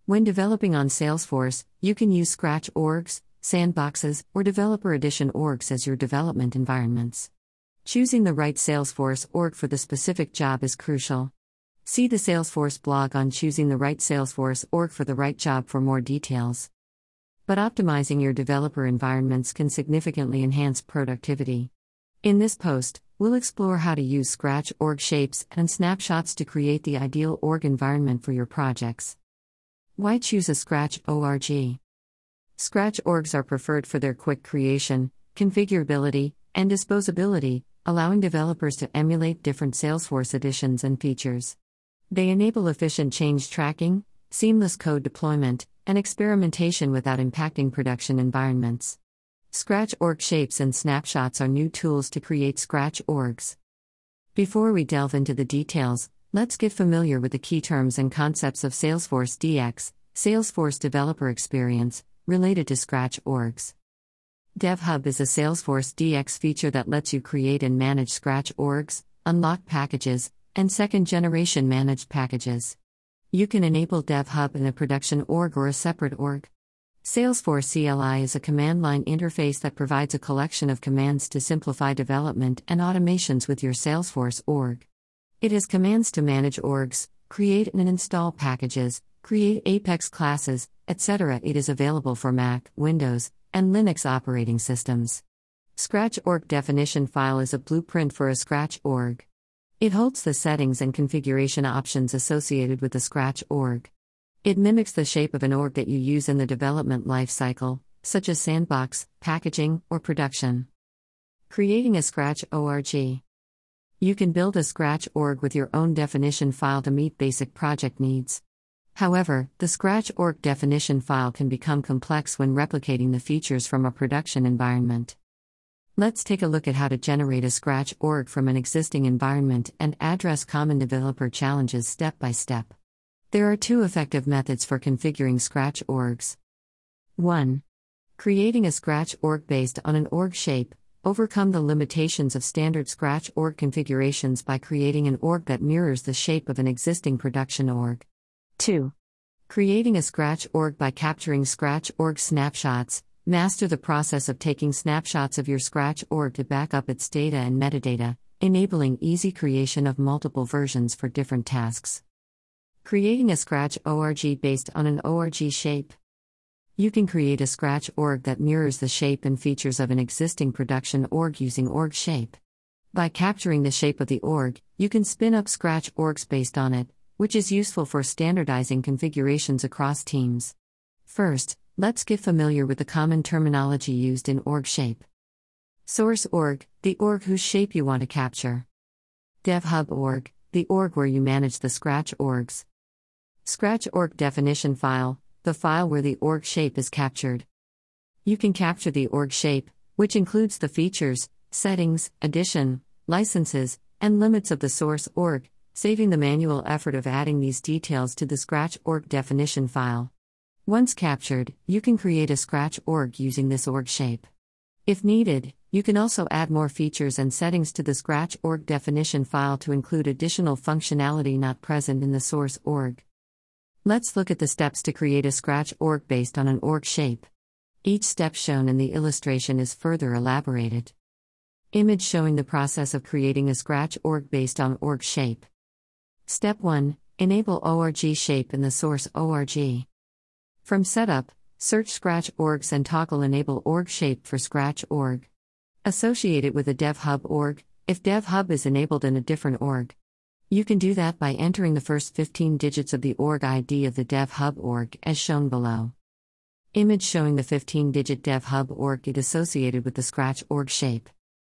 When developing on Salesforce, you can use Scratch orgs, sandboxes, or Developer Edition orgs as your development environments. Choosing the right Salesforce org for the specific job is crucial. See the Salesforce blog on choosing the right Salesforce org for the right job for more details. But optimizing your developer environments can significantly enhance productivity. In this post, we'll explore how to use Scratch org shapes and snapshots to create the ideal org environment for your projects. Why choose a Scratch org? Scratch orgs are preferred for their quick creation, configurability, and disposability, allowing developers to emulate different Salesforce editions and features. They enable efficient change tracking, seamless code deployment, and experimentation without impacting production environments. Scratch org shapes and snapshots are new tools to create Scratch orgs. Before we delve into the details, let's get familiar with the key terms and concepts of Salesforce DX, Salesforce Developer Experience, related to Scratch orgs. DevHub is a Salesforce DX feature that lets you create and manage Scratch orgs, unlock packages, and second-generation managed packages. You can enable DevHub in a production org or a separate org. Salesforce CLI is a command line interface that provides a collection of commands to simplify development and automations with your Salesforce org. It has commands to manage orgs, create and install packages, create Apex classes, etc. It is available for Mac, Windows, and Linux operating systems. Scratch org definition file is a blueprint for a Scratch org. It holds the settings and configuration options associated with the Scratch org. It mimics the shape of an org that you use in the development lifecycle, such as sandbox, packaging, or production. Creating a Scratch org. You can build a Scratch org with your own definition file to meet basic project needs. However, the Scratch org definition file can become complex when replicating the features from a production environment. Let's take a look at how to generate a Scratch org from an existing environment and address common developer challenges step by step. There are two effective methods for configuring Scratch orgs. 1. Creating a Scratch org based on an org shape. Overcome the limitations of standard Scratch org configurations by creating an org that mirrors the shape of an existing production org. 2. Creating a Scratch org by capturing Scratch org snapshots. Master the process of taking snapshots of your Scratch org to back up its data and metadata, enabling easy creation of multiple versions for different tasks. Creating a Scratch org based on an org shape. You can create a Scratch org that mirrors the shape and features of an existing production org using org shape. By capturing the shape of the org, you can spin up Scratch orgs based on it, which is useful for standardizing configurations across teams. First, let's get familiar with the common terminology used in org shape. Source org, the org whose shape you want to capture. DevHub org, the org where you manage the Scratch orgs. Scratch org definition file, the file where the org shape is captured. You can capture the org shape, which includes the features, settings, edition, licenses, and limits of the source org, saving the manual effort of adding these details to the Scratch org definition file. Once captured, you can create a Scratch org using this org shape. If needed, you can also add more features and settings to the Scratch org definition file to include additional functionality not present in the source org. Let's look at the steps to create a Scratch org based on an org shape. Each step shown in the illustration is further elaborated. Image showing the process of creating a Scratch org based on org shape. Step 1. Enable org shape in the source org. From Setup, search Scratch orgs and toggle Enable org shape for Scratch org. Associate it with a DevHub org, if DevHub is enabled in a different org. You can do that by entering the first 15 digits of the org ID of the DevHub org as shown below. Image showing the 15-digit DevHub org is associated with the Scratch org shape.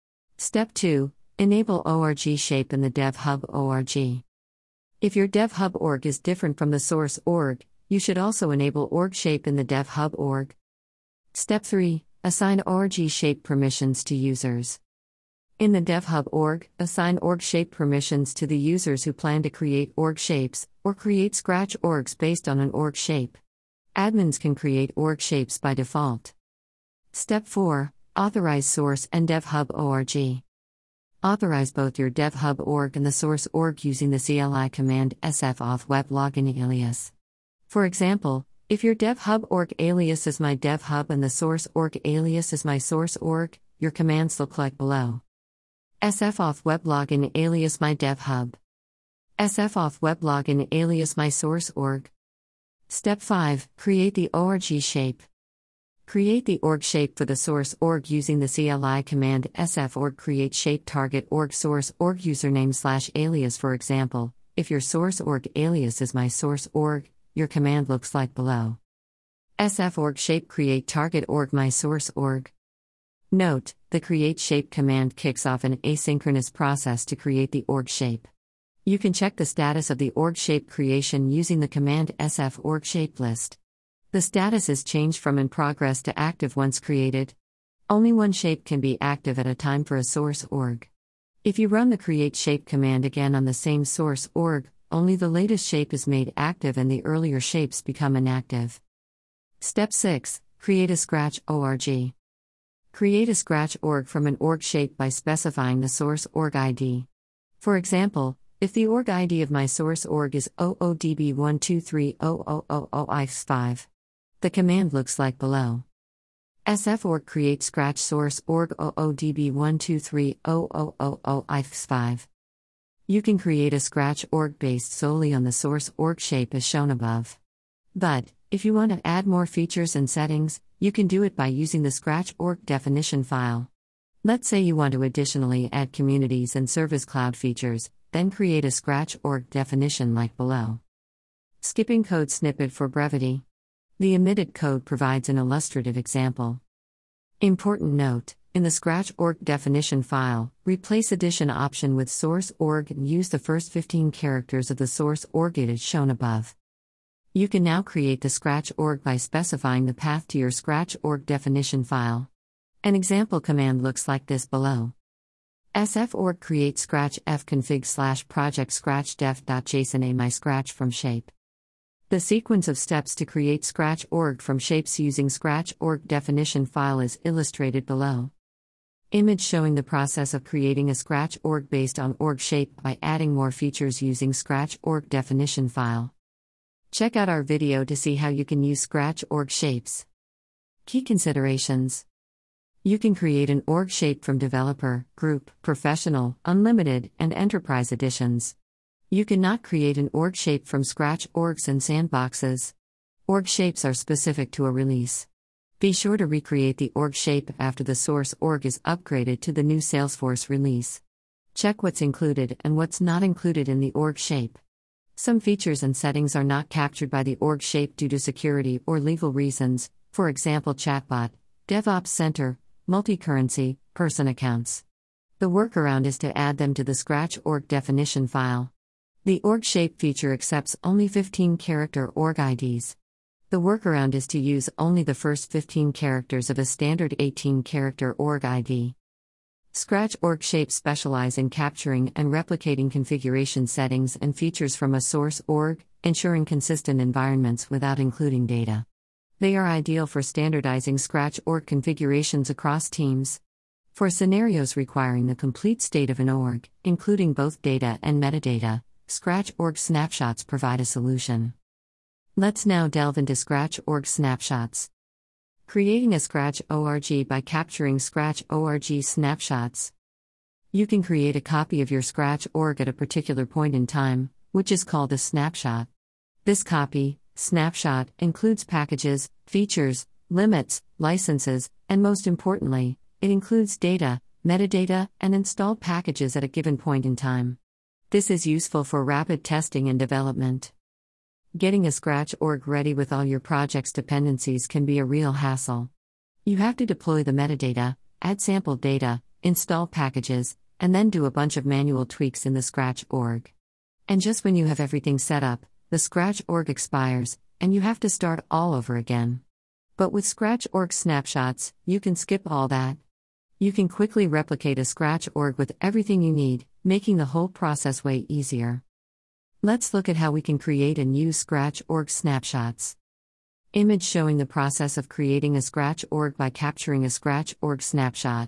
Step 2. Enable org shape in the DevHub org. If your DevHub org is different from the source org, you should also enable org shape in the DevHub org. Step 3. Assign org shape permissions to users. In the DevHub org, assign org shape permissions to the users who plan to create org shapes, or create Scratch orgs based on an org shape. Admins can create org shapes by default. Step 4. Authorize source and DevHub org. Authorize both your DevHub org and the source org using the CLI command sfauth web login alias. For example, if your dev-hub org alias is my dev-hub and the source org alias is my source org, your commands look like below. sfauth weblogin alias my dev-hub. sfauth weblogin alias my source org. Step 5. Create the org shape. Create the org shape for the source org using the CLI command sforg create shape target org source org username / alias. For example, if your source org alias is my source org, your command looks like below. sforg shape create target org my source org. Note, the create shape command kicks off an asynchronous process to create the org shape. You can check the status of the org shape creation using the command sforg shape list. The status is changed from in progress to active once created. Only one shape can be active at a time for a source org. If you run the create shape command again on the same source org, only the latest shape is made active and the earlier shapes become inactive. Step 6. Create a Scratch org. Create a Scratch org from an org shape by specifying the source org ID. For example, if the org ID of my source org is OODB1230000IX5, the command looks like below. sforg create Scratch source org OODB1230000IX5. You can create a Scratch org based solely on the source org shape as shown above. But, if you want to add more features and settings, you can do it by using the Scratch org definition file. Let's say you want to additionally add communities and Service Cloud features, then create a Scratch org definition like below. Skipping code snippet for brevity. The omitted code provides an illustrative example. Important note, in the Scratch org definition file, replace addition option with source org and use the first 15 characters of the source org as shown above. You can now create the Scratch org by specifying the path to your Scratch org definition file. An example command looks like this below. sforg create Scratch fconfig / project scratch def.json my Scratch from shape. The sequence of steps to create Scratch org from shapes using Scratch org definition file is illustrated below. Image showing the process of creating a Scratch org based on org shape by adding more features using Scratch org definition file. Check out our video to see how you can use Scratch org shapes. Key considerations. You can create an org shape from Developer, Group, Professional, Unlimited, and Enterprise editions. You cannot create an org shape from Scratch orgs and sandboxes. Org shapes are specific to a release. Be sure to recreate the org shape after the source org is upgraded to the new Salesforce release. Check what's included and what's not included in the org shape. Some features and settings are not captured by the org shape due to security or legal reasons, for example chatbot, DevOps Center, multi-currency, person accounts. The workaround is to add them to the Scratch org definition file. The org shape feature accepts only 15-character org IDs. The workaround is to use only the first 15 characters of a standard 18-character org ID. Scratch org shapes specialize in capturing and replicating configuration settings and features from a source org, ensuring consistent environments without including data. They are ideal for standardizing Scratch org configurations across teams. For scenarios requiring the complete state of an org, including both data and metadata, Scratch org snapshots provide a solution. Let's now delve into Scratch org snapshots. Creating a Scratch org by capturing Scratch org snapshots. You can create a copy of your Scratch org at a particular point in time, which is called a snapshot. This copy, snapshot, includes packages, features, limits, licenses, and most importantly, it includes data, metadata, and installed packages at a given point in time. This is useful for rapid testing and development. Getting a Scratch org ready with all your project's dependencies can be a real hassle. You have to deploy the metadata, add sample data, install packages, and then do a bunch of manual tweaks in the Scratch org. And just when you have everything set up, the Scratch org expires, and you have to start all over again. But with Scratch org snapshots, you can skip all that. You can quickly replicate a Scratch org with everything you need, making the whole process way easier. Let's look at how we can create and use Scratch org snapshots. Image showing the process of creating a Scratch org by capturing a Scratch org snapshot.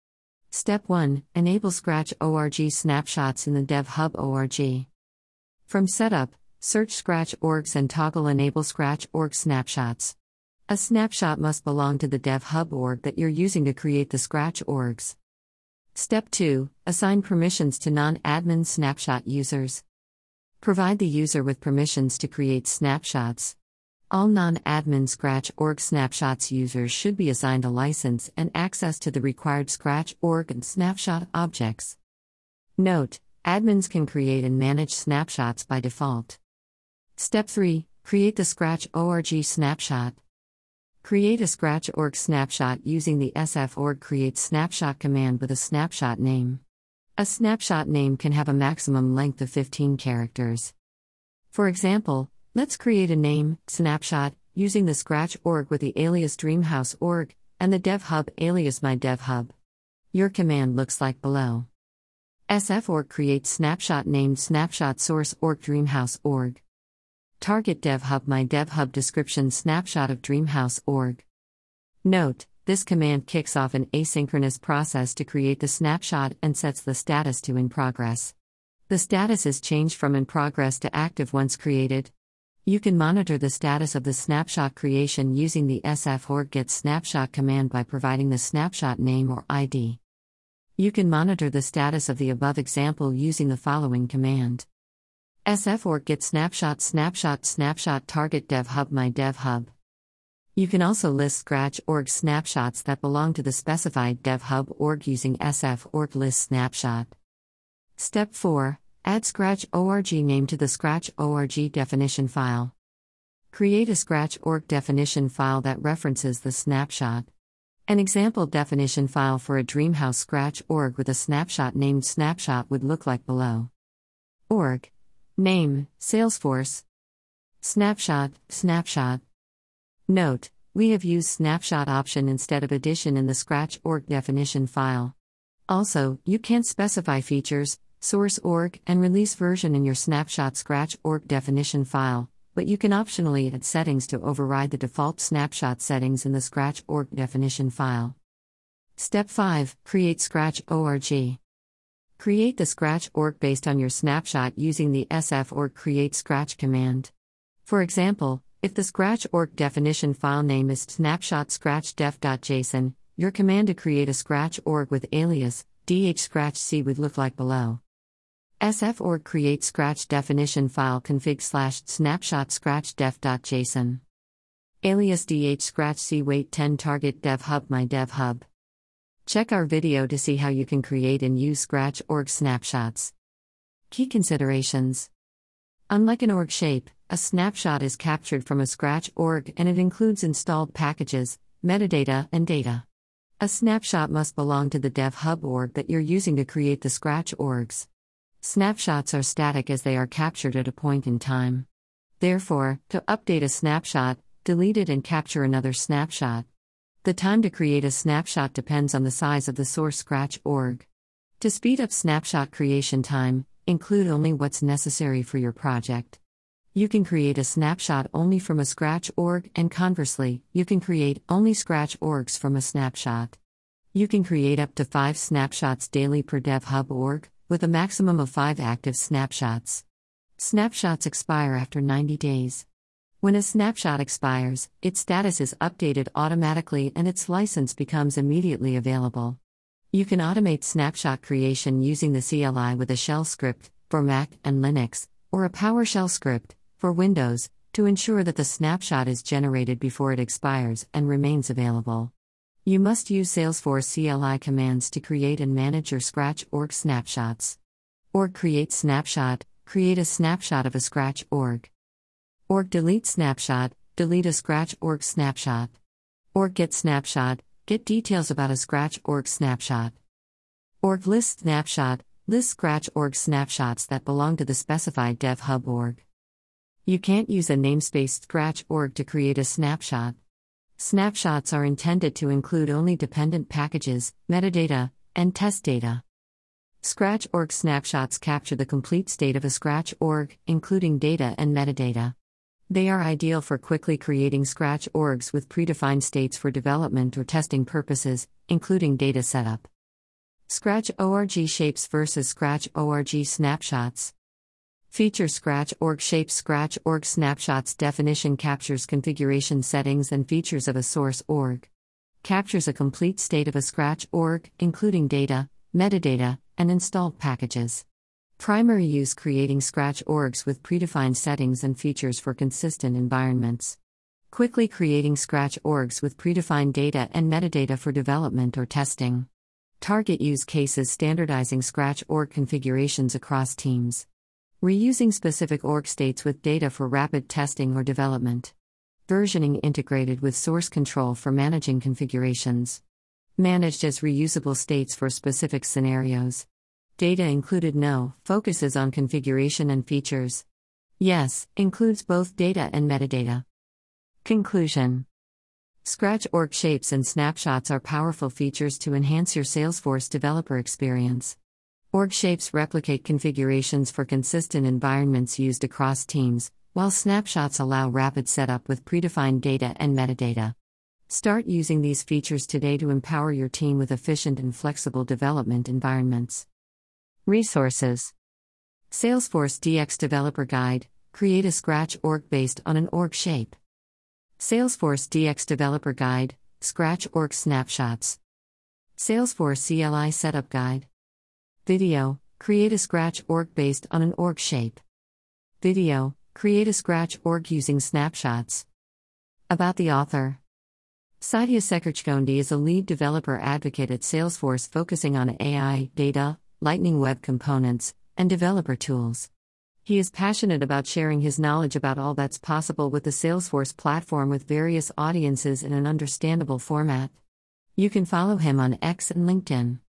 Step 1. Enable Scratch org snapshots in the DevHub org. From Setup, Search Scratch orgs and toggle Enable Scratch org snapshots. A snapshot must belong to the DevHub org that you're using to create the Scratch orgs. Step 2. Assign permissions to non-admin snapshot users. Provide the user with permissions to create snapshots. All non-admin Scratch org snapshots users should be assigned a license and access to the required Scratch org and snapshot objects. Note: admins can create and manage snapshots by default. Step 3. Create the Scratch org snapshot. Create a Scratch org snapshot using the sforg create snapshot command with a snapshot name. A snapshot name can have a maximum length of 15 characters. For example, let's create a name, snapshot, using the Scratch org with the alias Dreamhouse org, and the DevHub alias MyDevHub. Your command looks like below. sforg create snapshot named snapshot source org Dreamhouse org. Target DevHub MyDevHub description snapshot of Dreamhouse org. Note: this command kicks off an asynchronous process to create the snapshot and sets the status to in progress. The status is changed from in progress to active once created. You can monitor the status of the snapshot creation using the sforg get snapshot command by providing the snapshot name or ID. You can monitor the status of the above example using the following command: sforg get snapshot target DevHub MyDevHub. You can also list Scratch org snapshots that belong to the specified DevHub org using sforg list snapshot. Step 4. Add Scratch org name to the Scratch org definition file. Create a Scratch org definition file that references the snapshot. An example definition file for a Dreamhouse Scratch org with a snapshot named snapshot would look like below. Org. Name, Salesforce. Snapshot. Note: we have used snapshot option instead of addition in the Scratch org definition file. Also, you can't specify features, source org, and release version in your snapshot Scratch org definition file, but you can optionally add settings to override the default snapshot settings in the Scratch org definition file. Step 5. Create Scratch org. Create the Scratch org based on your snapshot using the sforg create Scratch command. For example, if the Scratch org definition file name is snapshot scratchdef.json, your command to create a Scratch org with alias dhscratchc would look like below. sforg create Scratch definition file config /snapshot scratchdef.json. Alias dhscratchc wait 10 target DevHub MyDevHub. Check our video to see how you can create and use Scratch org snapshots. Key considerations. Unlike an org shape, a snapshot is captured from a Scratch org and it includes installed packages, metadata, and data. A snapshot must belong to the DevHub org that you're using to create the Scratch orgs. Snapshots are static as they are captured at a point in time. Therefore, to update a snapshot, delete it and capture another snapshot. The time to create a snapshot depends on the size of the source Scratch org. To speed up snapshot creation time, include only what's necessary for your project. You can create a snapshot only from a Scratch org, and conversely, you can create only Scratch orgs from a snapshot. You can create up to 5 snapshots daily per DevHub org, with a maximum of 5 active snapshots. Snapshots expire after 90 days. When a snapshot expires, its status is updated automatically and its license becomes immediately available. You can automate snapshot creation using the CLI with a shell script for Mac and Linux, or a PowerShell script for Windows, to ensure that the snapshot is generated before it expires and remains available. You must use Salesforce CLI commands to create and manage your Scratch org snapshots. Org create snapshot, create a snapshot of a Scratch org. Org delete snapshot, delete a Scratch org snapshot. Org get snapshot, get details about a Scratch org snapshot. Org list snapshot, list Scratch org snapshots that belong to the specified DevHub org. You can't use a namespace Scratch org to create a snapshot. Snapshots are intended to include only dependent packages, metadata, and test data. Scratch org snapshots capture the complete state of a Scratch org, including data and metadata. They are ideal for quickly creating Scratch orgs with predefined states for development or testing purposes, including data setup. Scratch org shapes versus Scratch org snapshots. Feature Scratch.org Shapes Scratch.org Snapshots Definition captures configuration settings and features of a source org. Captures a complete state of a Scratch.org, including data, metadata, and installed packages. Primary use creating Scratch.orgs with predefined settings and features for consistent environments. Quickly creating Scratch.orgs with predefined data and metadata for development or testing. Target use cases standardizing Scratch.org configurations across teams. Reusing specific org states with data for rapid testing or development. Versioning integrated with source control for managing configurations. Managed as reusable states for specific scenarios. Data included no, focuses on configuration and features. Yes, includes both data and metadata. Conclusion. Scratch.org shapes and snapshots are powerful features to enhance your Salesforce developer experience. Org shapes replicate configurations for consistent environments used across teams, while snapshots allow rapid setup with predefined data and metadata. Start using these features today to empower your team with efficient and flexible development environments. Resources. Salesforce DX Developer Guide, create a Scratch.org based on an org shape. Salesforce DX Developer Guide, Scratch.org Snapshots. Salesforce CLI Setup Guide. Video, create a Scratch.org based on an org shape. Video, create a Scratch.org using snapshots. About the author. Satya Sekirchkondi is a lead developer advocate at Salesforce focusing on AI, data, Lightning Web Components, and developer tools. He is passionate about sharing his knowledge about all that's possible with the Salesforce platform with various audiences in an understandable format. You can follow him on X and LinkedIn.